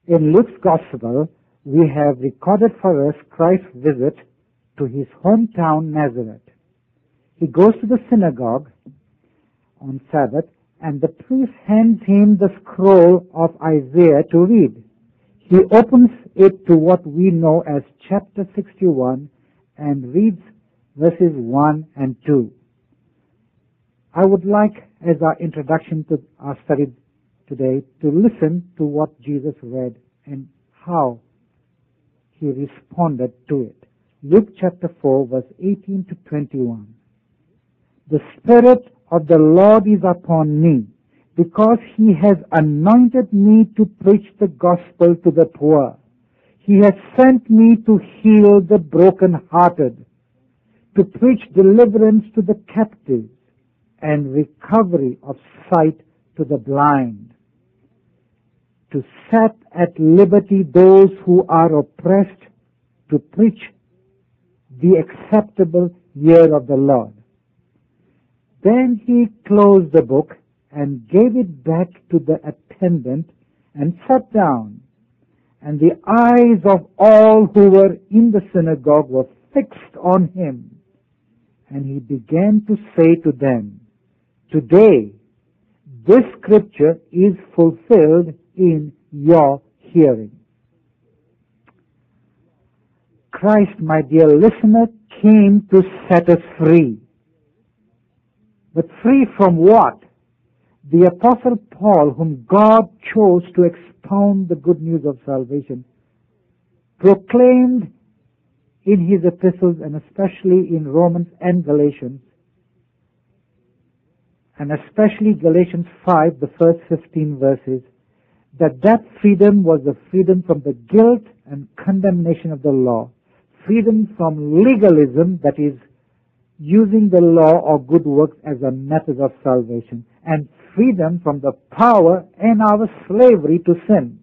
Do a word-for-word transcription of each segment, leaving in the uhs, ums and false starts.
In Luke's Gospel, we have recorded for us Christ's visit to his hometown Nazareth. He goes to the synagogue on Sabbath, and the priest hands him the scroll of Isaiah to read. He opens it to what we know as chapter sixty-one and reads verses one and two. I would like, as our introduction to our study today, to listen to what Jesus read and how he responded to it. Luke chapter four, verse eighteen to twenty-one. The Spirit of the Lord is upon me, because he has anointed me to preach the gospel to the poor. He has sent me to heal the brokenhearted, to preach deliverance to the captives, and recovery of sight to the blind, to set at liberty those who are oppressed, to preach the acceptable year of the Lord. Then he closed the book and gave it back to the attendant and sat down. And the eyes of all who were in the synagogue were fixed on him. And he began to say to them, "Today, this scripture is fulfilled in your hearing." Christ, my dear listener, came to set us free. But free from what? The Apostle Paul, whom God chose to expound the good news of salvation, proclaimed in his epistles, and especially in Romans and Galatians, and especially Galatians five, the first fifteen verses, that that freedom was the freedom from the guilt and condemnation of the law, freedom from legalism, that is, using the law or good works as a method of salvation, and freedom from the power and our slavery to sin.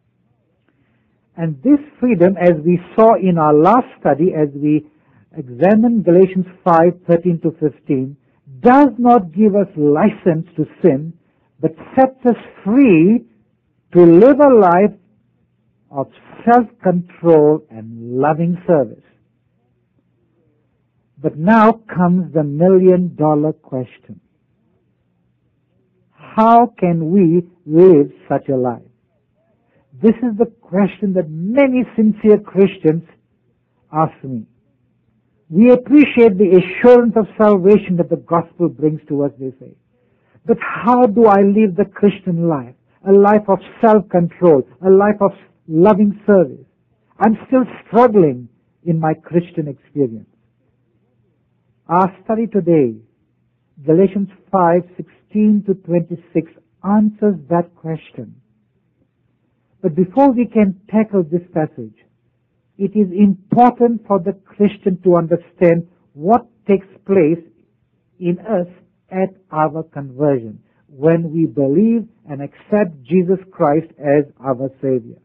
And this freedom, as we saw in our last study, as we examined Galatians five, thirteen to fifteen, does not give us license to sin, but sets us free to live a life of self-control and loving service. But now comes the million-dollar question. How can we live such a life? This is the question that many sincere Christians ask me. We appreciate the assurance of salvation that the gospel brings to us, they say. But how do I live the Christian life? A life of self-control, a life of loving service. I'm still struggling in my Christian experience. Our study today, Galatians five, sixteen to twenty-six, answers that question. But before we can tackle this passage, it is important for the Christian to understand what takes place in us at our conversion, when we believe and accept Jesus Christ as our Savior.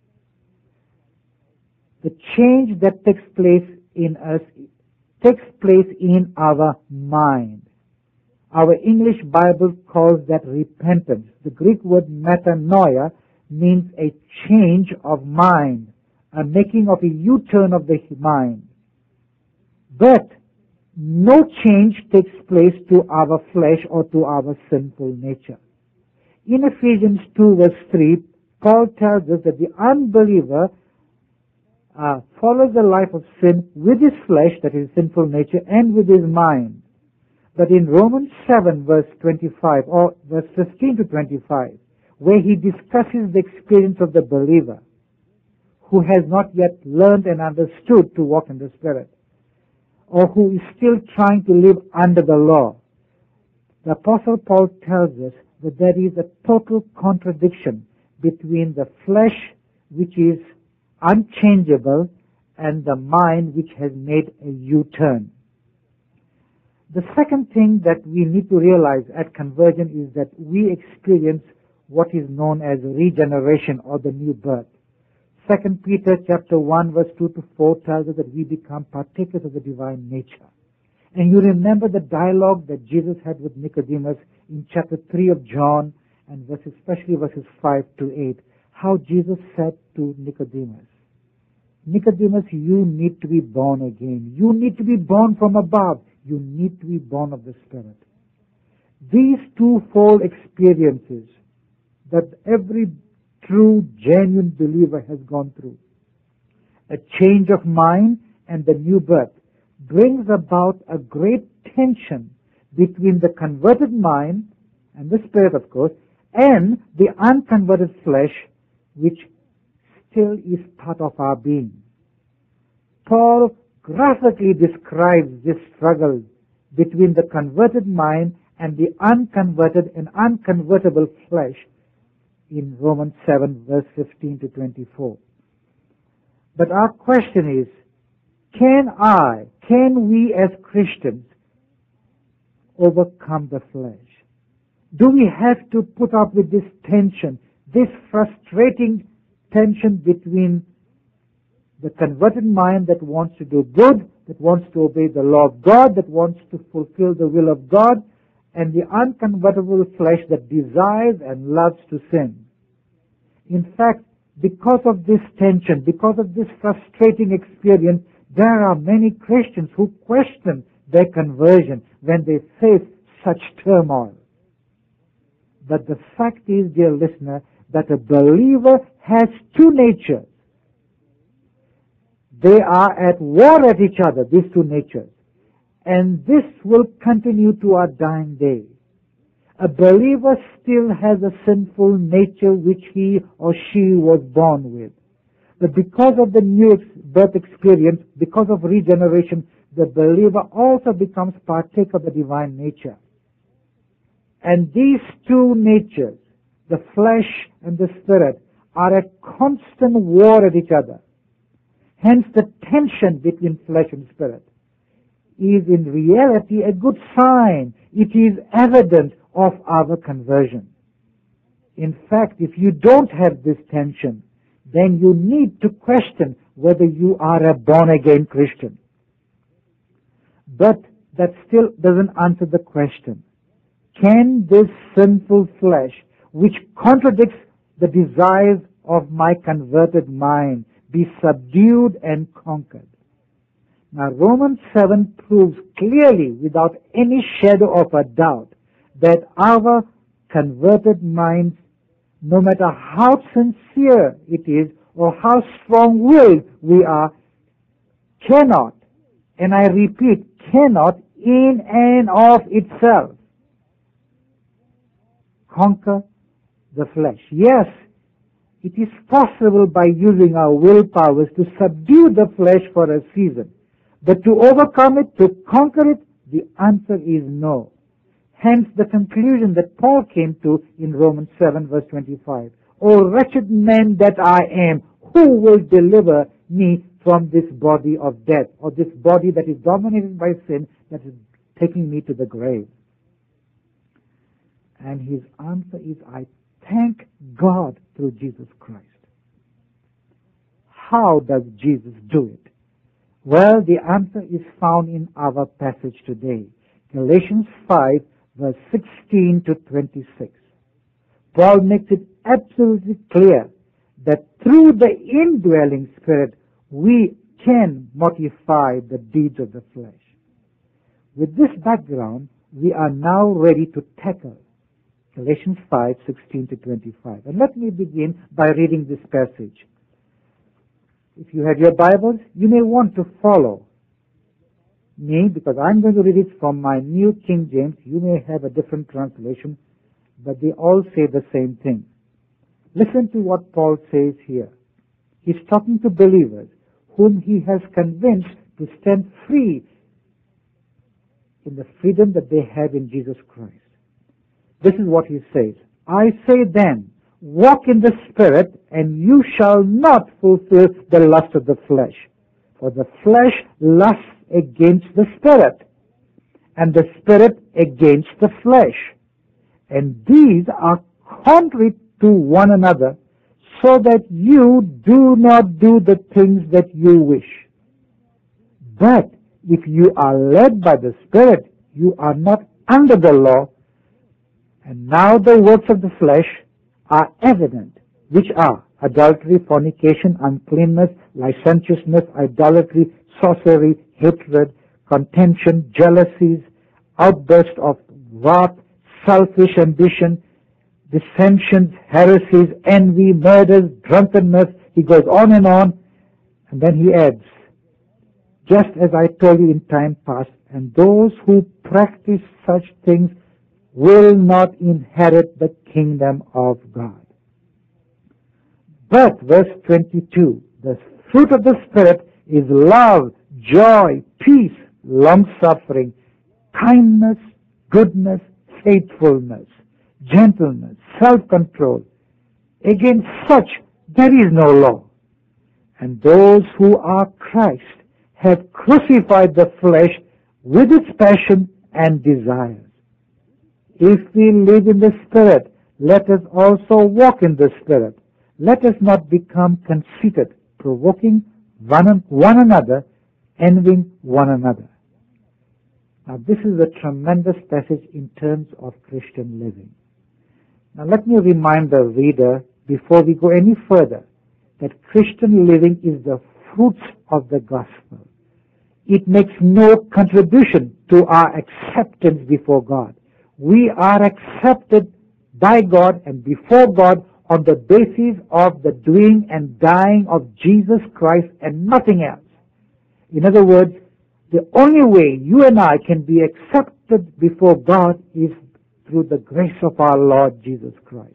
The change that takes place in us takes place in our mind. Our English Bible calls that repentance. The Greek word metanoia means a change of mind, a making of a U-turn of the mind. But no change takes place to our flesh or to our sinful nature. In Ephesians two, verse three, Paul tells us that the unbeliever Uh, follows a life of sin with his flesh, that is sinful nature, and with his mind. But in Romans seven, verse twenty-five, or verse fifteen to twenty-five, where he discusses the experience of the believer who has not yet learned and understood to walk in the Spirit, or who is still trying to live under the law, the Apostle Paul tells us that there is a total contradiction between the flesh, which is unchangeable, and the mind which has made a U-turn. The second thing that we need to realize at conversion is that we experience what is known as regeneration or the new birth. Second Peter chapter one verse two to four tells us that we become partakers of the divine nature. And you remember the dialogue that Jesus had with Nicodemus in chapter three of John, and verses, especially verses five to eight. how Jesus said to Nicodemus, Nicodemus, you need to be born again. You need to be born from above. You need to be born of the Spirit. These twofold experiences that every true, genuine believer has gone through, a change of mind and the new birth, brings about a great tension between the converted mind and the Spirit, of course, and the unconverted flesh, which still is part of our being. Paul graphically describes this struggle between the converted mind and the unconverted and unconvertible flesh in Romans seven, verse fifteen to twenty-four. But our question is, can I, can we as Christians overcome the flesh? Do we have to put up with this tension, this frustrating tension between the converted mind that wants to do good, that wants to obey the law of God, that wants to fulfill the will of God, and the unconvertible flesh that desires and loves to sin? In fact, because of this tension, because of this frustrating experience, there are many Christians who question their conversion when they face such turmoil. But the fact is, dear listener, that a believer has two natures. They are at war at each other, these two natures. And this will continue to our dying day. A believer still has a sinful nature which he or she was born with. But because of the new birth experience, because of regeneration, the believer also becomes partaker of the divine nature. And these two natures, the flesh and the spirit, are at constant war at each other. Hence the tension between flesh and spirit is in reality a good sign. It is evidence of our conversion. In fact, if you don't have this tension, then you need to question whether you are a born-again Christian. But that still doesn't answer the question. Can this sinful flesh, which contradicts the desires of my converted mind, be subdued and conquered? Now, Romans seven proves clearly, without any shadow of a doubt, that our converted minds, no matter how sincere it is or how strong-willed we are, cannot, and I repeat, cannot in and of itself conquer the flesh. Yes, it is possible by using our willpowers to subdue the flesh for a season. But to overcome it, to conquer it, the answer is no. Hence the conclusion that Paul came to in Romans seven, verse twenty-five. O wretched man that I am, who will deliver me from this body of death, or this body that is dominated by sin, that is taking me to the grave? And his answer is, I thank God through Jesus Christ. How does Jesus do it? Well, the answer is found in our passage today, Galatians five, verse sixteen to twenty-six. Paul makes it absolutely clear that through the indwelling Spirit, we can mortify the deeds of the flesh. With this background, we are now ready to tackle Galatians five, sixteen to twenty-five. And let me begin by reading this passage. If you have your Bibles, you may want to follow me, because I'm going to read it from my New King James. You may have a different translation, but they all say the same thing. Listen to what Paul says here. He's talking to believers whom he has convinced to stand free in the freedom that they have in Jesus Christ. This is what he says. I say then, walk in the Spirit, and you shall not fulfill the lust of the flesh. For the flesh lusts against the Spirit, and the Spirit against the flesh. And these are contrary to one another, so that you do not do the things that you wish. But if you are led by the Spirit, you are not under the law. And now the works of the flesh are evident, which are adultery, fornication, uncleanness, licentiousness, idolatry, sorcery, hatred, contention, jealousies, outburst of wrath, selfish ambition, dissensions, heresies, envy, murders, drunkenness. He goes on and on, and then he adds, just as I told you in time past, and those who practice such things will not inherit the kingdom of God. But, verse twenty-two, the fruit of the Spirit is love, joy, peace, long-suffering, kindness, goodness, faithfulness, gentleness, self-control. Against such there is no law. And those who are Christ have crucified the flesh with its passion and desires. If we live in the Spirit, let us also walk in the Spirit. Let us not become conceited, provoking one, one another, envying one another. Now this is a tremendous passage in terms of Christian living. Now let me remind the reader, before we go any further, that Christian living is the fruits of the gospel. It makes no contribution to our acceptance before God. We are accepted by God and before God on the basis of the doing and dying of Jesus Christ and nothing else. In other words, the only way you and I can be accepted before God is through the grace of our Lord Jesus Christ.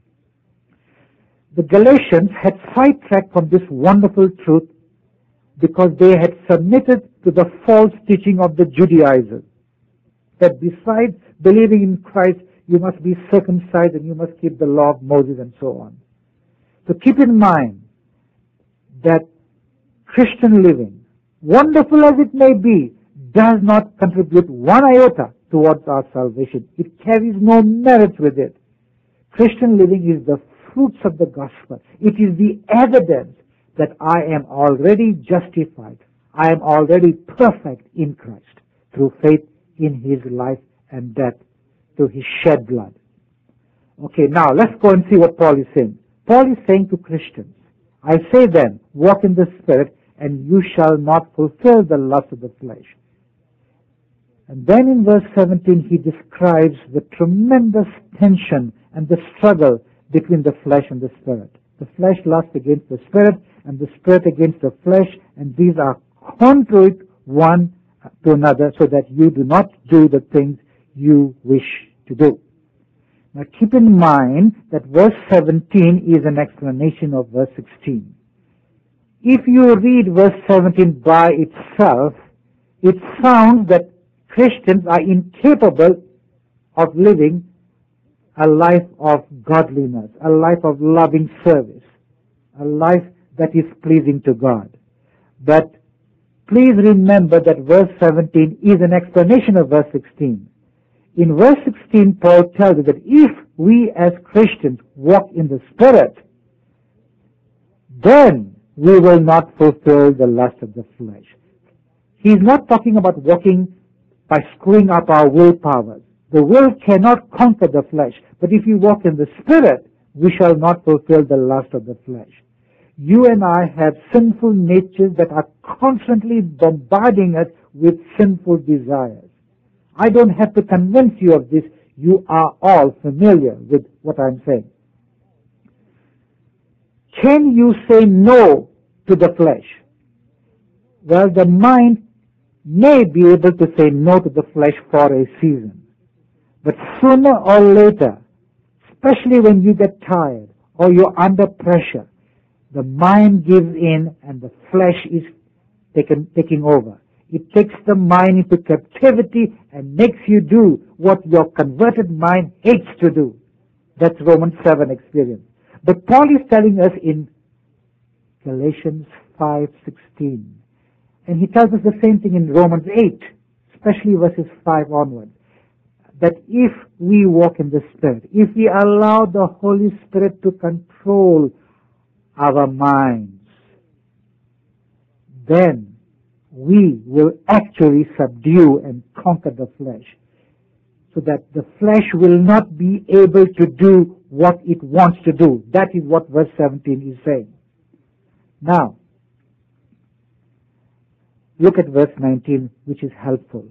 The Galatians had sidetracked from this wonderful truth because they had submitted to the false teaching of the Judaizers, that besides believing in Christ, you must be circumcised and you must keep the law of Moses and so on. So keep in mind that Christian living, wonderful as it may be, does not contribute one iota towards our salvation. It carries no merit with it. Christian living is the fruits of the gospel. It is the evidence that I am already justified. I am already perfect in Christ through faith in His life and death, through His shed blood. Okay, now let's go and see what Paul is saying. Paul is saying to Christians, I say then, walk in the Spirit, and you shall not fulfill the lust of the flesh. And then in verse seventeen, he describes the tremendous tension and the struggle between the flesh and the Spirit. The flesh lusts against the Spirit, and the Spirit against the flesh, and these are contrary one to another, so that you do not do the things you wish to do. Now keep in mind that verse seventeen is an explanation of verse sixteen. If you read verse seventeen by itself, it sounds that Christians are incapable of living a life of godliness, a life of loving service, a life that is pleasing to God. But please remember that verse seventeen is an explanation of verse sixteen. In verse sixteen, Paul tells us that if we as Christians walk in the Spirit, then we will not fulfill the lust of the flesh. He's not talking about walking by screwing up our willpower. The will cannot conquer the flesh. But if we walk in the Spirit, we shall not fulfill the lust of the flesh. You and I have sinful natures that are constantly bombarding us with sinful desires. I don't have to convince you of this. You are all familiar with what I'm saying. Can you say no to the flesh? Well, the mind may be able to say no to the flesh for a season. But sooner or later, especially when you get tired or you're under pressure, the mind gives in and the flesh is taken, taking over. It takes the mind into captivity and makes you do what your converted mind hates to do. That's Romans seven experience. But Paul is telling us in Galatians five sixteen. And he tells us the same thing in Romans eight, especially verses five onwards. That if we walk in the Spirit, if we allow the Holy Spirit to control our minds, then we will actually subdue and conquer the flesh, so that the flesh will not be able to do what it wants to do. That is what verse seventeen is saying. Now, look at verse nineteen, which is helpful.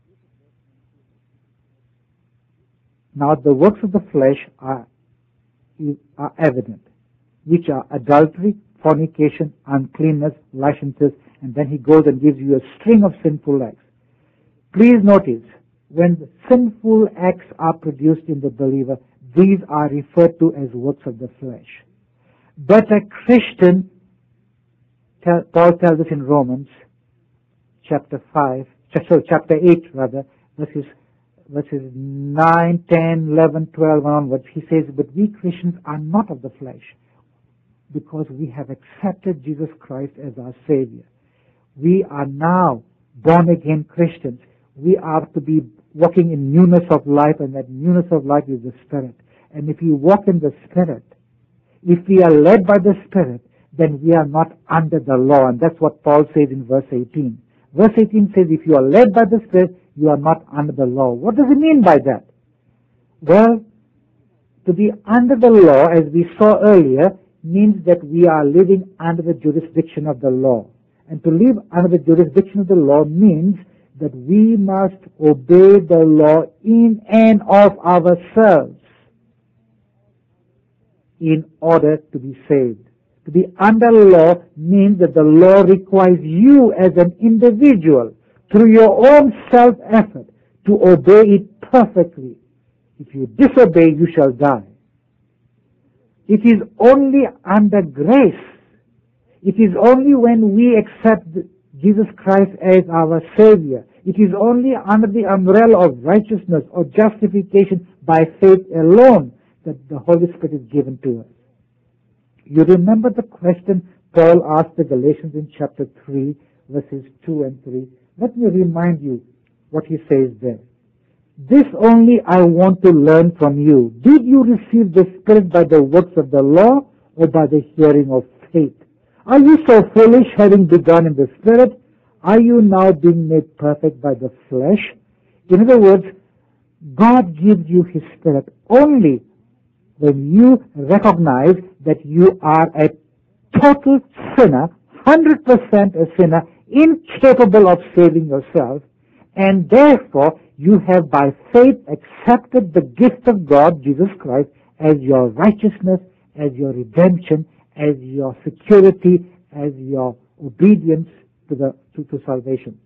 Now the works of the flesh are, are evident, which are adultery, fornication, uncleanness, licentiousness, and then he goes and gives you a string of sinful acts. Please notice, when the sinful acts are produced in the believer, these are referred to as works of the flesh. But a Christian, Paul tells us in Romans chapter five, so chapter eight rather, verses, verses nine, ten, eleven, twelve and onwards, he says, but we Christians are not of the flesh, because we have accepted Jesus Christ as our Savior. We are now born again Christians. We are to be walking in newness of life, and that newness of life is the Spirit. And if we walk in the Spirit, if we are led by the Spirit, then we are not under the law. And that's what Paul says in verse eighteen. Verse eighteen says, if you are led by the Spirit, you are not under the law. What does it mean by that? Well, to be under the law, as we saw earlier, means that we are living under the jurisdiction of the law. And to live under the jurisdiction of the law means that we must obey the law in and of ourselves in order to be saved. To be under law means that the law requires you as an individual, through your own self-effort, to obey it perfectly. If you disobey, you shall die. It is only under grace. It is only when we accept Jesus Christ as our Savior. It is only under the umbrella of righteousness or justification by faith alone that the Holy Spirit is given to us. You remember the question Paul asked the Galatians in chapter three, verses two and three. Let me remind you what he says there. This only I want to learn from you. Did you receive the Spirit by the works of the law or by the hearing of faith? Are you so foolish, having begun in the Spirit? Are you now being made perfect by the flesh? In other words, God gives you His Spirit only when you recognize that you are a total sinner, one hundred percent a sinner, incapable of saving yourself, and therefore you have by faith accepted the gift of God, Jesus Christ, as your righteousness, as your redemption, as your security, as your obedience to the to, to salvation.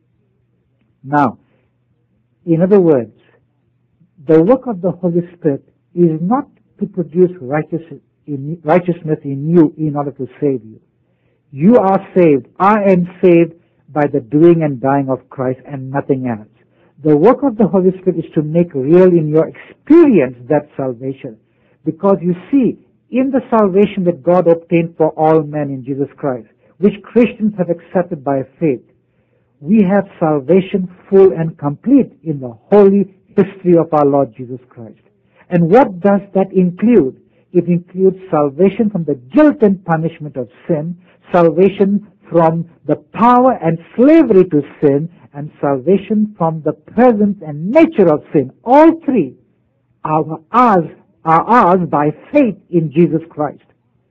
Now, in other words, the work of the Holy Spirit is not to produce righteous in, righteousness in you in order to save you. You are saved. I am saved by the doing and dying of Christ and nothing else. The work of the Holy Spirit is to make real in your experience that salvation. Because you see, in the salvation that God obtained for all men in Jesus Christ, which Christians have accepted by faith, we have salvation full and complete in the holy history of our Lord Jesus Christ. And what does that include? It includes salvation from the guilt and punishment of sin, salvation from the power and slavery to sin, and salvation from the presence and nature of sin. All three are ours, are ours by faith in Jesus Christ.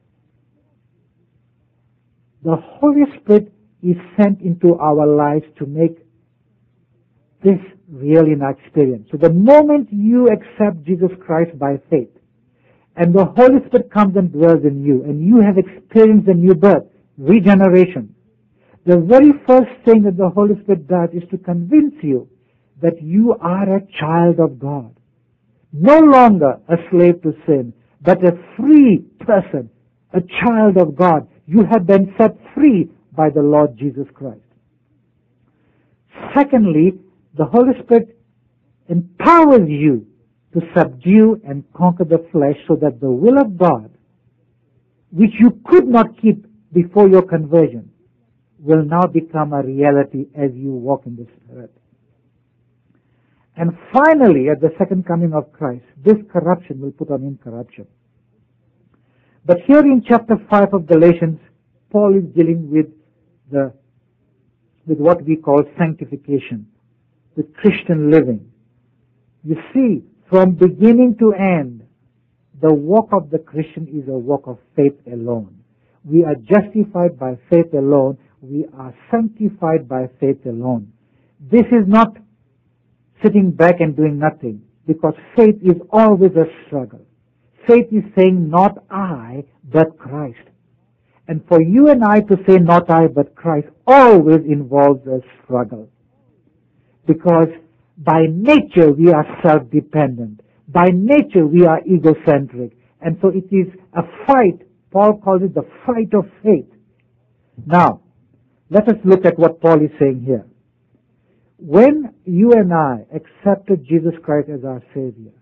The Holy Spirit is sent into our lives to make this real in our experience. So the moment you accept Jesus Christ by faith, and the Holy Spirit comes and dwells in you, and you have experienced a new birth, regeneration, the very first thing that the Holy Spirit does is to convince you that you are a child of God. No longer a slave to sin, but a free person, a child of God. You have been set free by the Lord Jesus Christ. Secondly, the Holy Spirit empowers you to subdue and conquer the flesh so that the will of God, which you could not keep before your conversion, will now become a reality as you walk in the Spirit. And finally, at the second coming of Christ, this corruption will put on incorruption. But here in chapter five of Galatians, Paul is dealing with the with what we call sanctification, with Christian living. You see, from beginning to end, the walk of the Christian is a walk of faith alone. We are justified by faith alone. We are sanctified by faith alone. This is not sitting back and doing nothing, because faith is always a struggle. Faith is saying, not I, but Christ. And for you and I to say, not I, but Christ, always involves a struggle. Because by nature we are self-dependent. By nature we are egocentric. And so it is a fight. Paul calls it the fight of faith. Now, let us look at what Paul is saying here. When you and I accepted Jesus Christ as our Savior,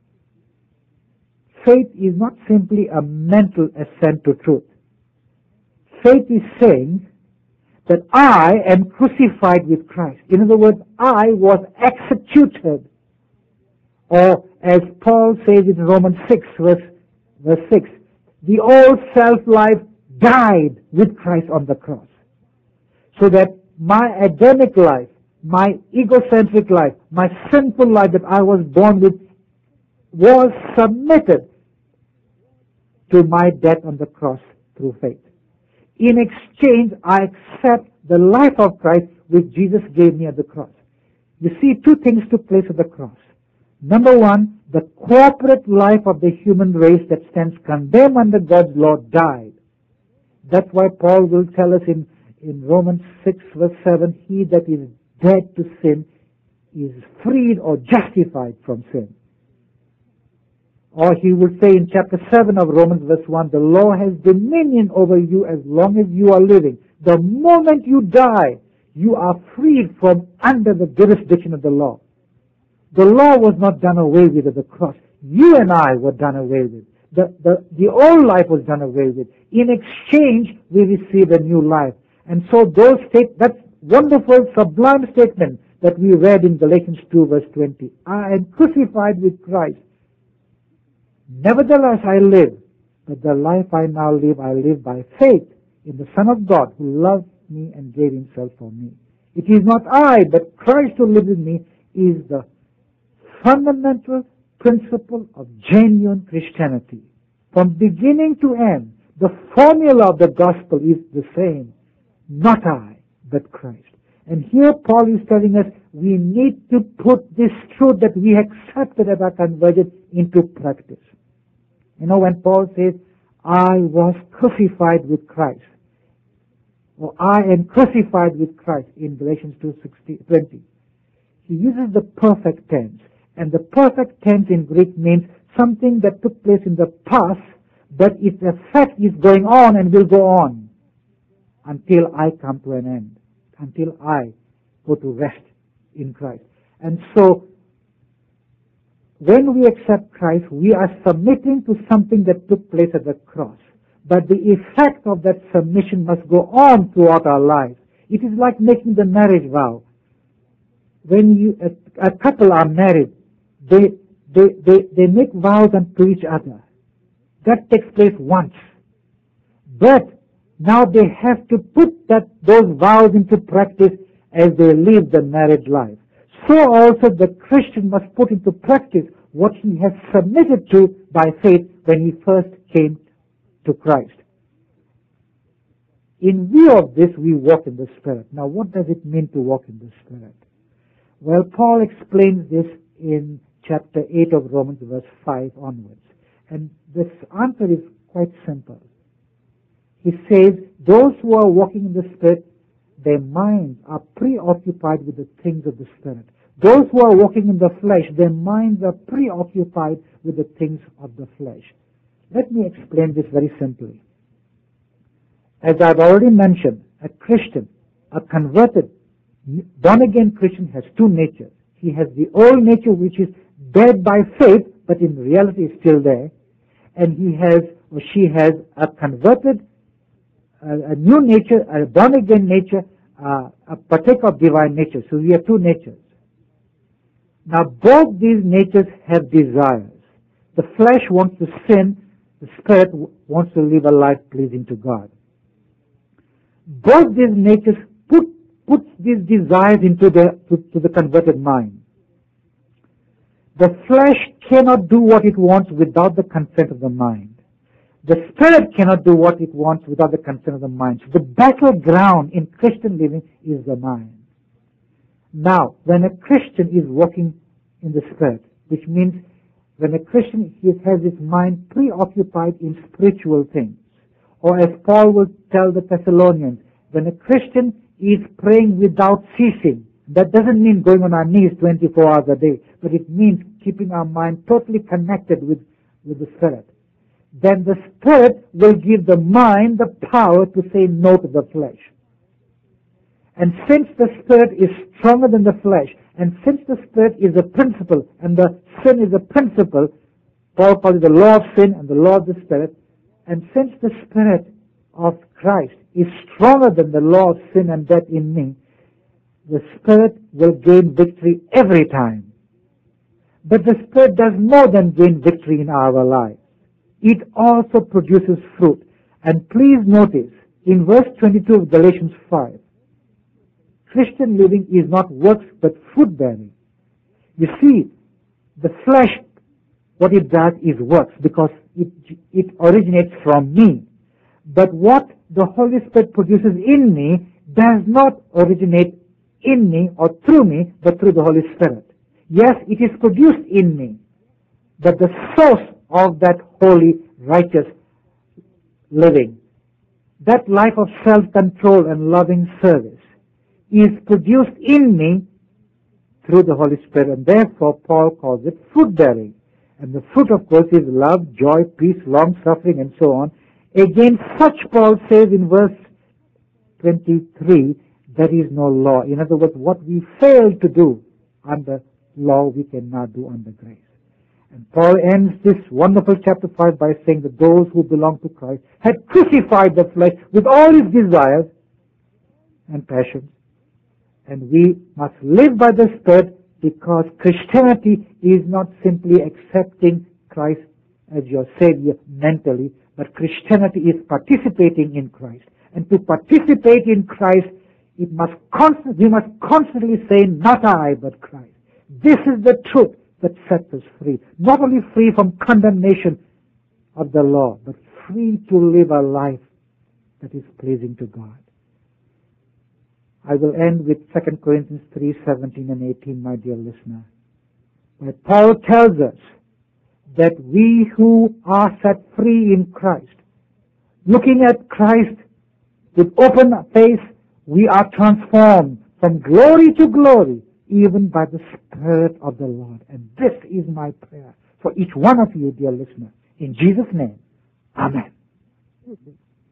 faith is not simply a mental assent to truth. Faith is saying that I am crucified with Christ. In other words, I was executed. Or as Paul says in Romans six, verse, verse six, the old self-life died with Christ on the cross. So that my Adamic life, my egocentric life, my sinful life that I was born with was submitted to my death on the cross through faith. In exchange, I accept the life of Christ which Jesus gave me at the cross. You see, two things took place at the cross. Number one, the corporate life of the human race that stands condemned under God's law died. That's why Paul will tell us in, in Romans six verse seven, he that is dead to sin is freed or justified from sin. Or he will say in chapter seven of Romans verse one, the law has dominion over you as long as you are living. The moment you die, you are freed from under the jurisdiction of the law. The law was not done away with at the cross. You and I were done away with. The, the, the old life was done away with. In exchange, we received a new life. And so those state, that wonderful, sublime statement that we read in Galatians two verse twenty, I am crucified with Christ. Nevertheless I live, but the life I now live, I live by faith in the Son of God who loved me and gave himself for me. It is not I, but Christ who lives in me is the fundamental principle of genuine Christianity. From beginning to end, the formula of the gospel is the same. Not I, but Christ. And here Paul is telling us we need to put this truth that we accepted at our conversion into practice. You know, when Paul says, I was crucified with Christ, or I am crucified with Christ in Galatians two twenty, he uses the perfect tense. And the perfect tense in Greek means something that took place in the past, but its effect is going on and will go on until I come to an end, until I go to rest in Christ. And so, when we accept Christ, we are submitting to something that took place at the cross. But the effect of that submission must go on throughout our lives. It is like making the marriage vow. When you, a, a couple are married, they, they, they, they make vows unto each other. That takes place once. But now they have to put that, those vows into practice as they live the married life. So also the Christian must put into practice what he has submitted to by faith when he first came to Christ. In view of this, we walk in the Spirit. Now, what does it mean to walk in the Spirit? Well, Paul explains this in chapter eight of Romans, verse five onwards. And this answer is quite simple. He says, those who are walking in the Spirit, their minds are preoccupied with the things of the Spirit. Those who are walking in the flesh, their minds are preoccupied with the things of the flesh. Let me explain this very simply. As I've already mentioned, a Christian, a converted, born-again Christian has two natures. He has the old nature which is dead by faith, but in reality is still there. And he has, or she has, a converted, a, a new nature, a born-again nature, uh, a partaker of divine nature. So we have two natures. Now both these natures have desires. The flesh wants to sin, the spirit wants to live a life pleasing to God. Both these natures put, put these desires into the, to, to the converted mind. The flesh cannot do what it wants without the consent of the mind. The Spirit cannot do what it wants without the consent of the mind. So the battleground in Christian living is the mind. Now, when a Christian is walking in the Spirit, which means when a Christian he has his mind preoccupied in spiritual things, or as Paul would tell the Thessalonians, when a Christian is praying without ceasing, that doesn't mean going on our knees twenty-four hours a day, but it means keeping our mind totally connected with, with the Spirit. Then the Spirit will give the mind the power to say no to the flesh. And since the Spirit is stronger than the flesh, and since the Spirit is a principle, and the sin is a principle, Paul calls it the law of sin and the law of the Spirit, and since the Spirit of Christ is stronger than the law of sin and death in me, the Spirit will gain victory every time. But the Spirit does more than gain victory in our lives. It also produces fruit. And please notice, in verse twenty-two of Galatians five, Christian living is not works but fruit bearing. You see, the flesh, what it does is works because it, it originates from me. But what the Holy Spirit produces in me does not originate in me or through me, but through the Holy Spirit. Yes, it is produced in me, but the source of that holy, righteous living, that life of self-control and loving service, is produced in me through the Holy Spirit, and therefore Paul calls it fruit-bearing. And the fruit, of course, is love, joy, peace, long-suffering, and so on. Against such, Paul says in verse twenty-three, there is no law. In other words, what we fail to do under law, we cannot do under grace. And Paul ends this wonderful chapter five by saying that those who belong to Christ had crucified the flesh with all its desires and passions. And we must live by the Spirit, because Christianity is not simply accepting Christ as your Savior mentally, but Christianity is participating in Christ. And to participate in Christ, it must constantly, we must constantly say, not I, but Christ. This is the truth that sets us free. Not only free from condemnation of the law, but free to live a life that is pleasing to God. I will end with Second Corinthians three, seventeen and eighteen, my dear listener, where Paul tells us that we who are set free in Christ, looking at Christ with open face, we are transformed from glory to glory, even by the Spirit of the Lord. And this is my prayer for each one of you, dear listener. In Jesus' name, amen.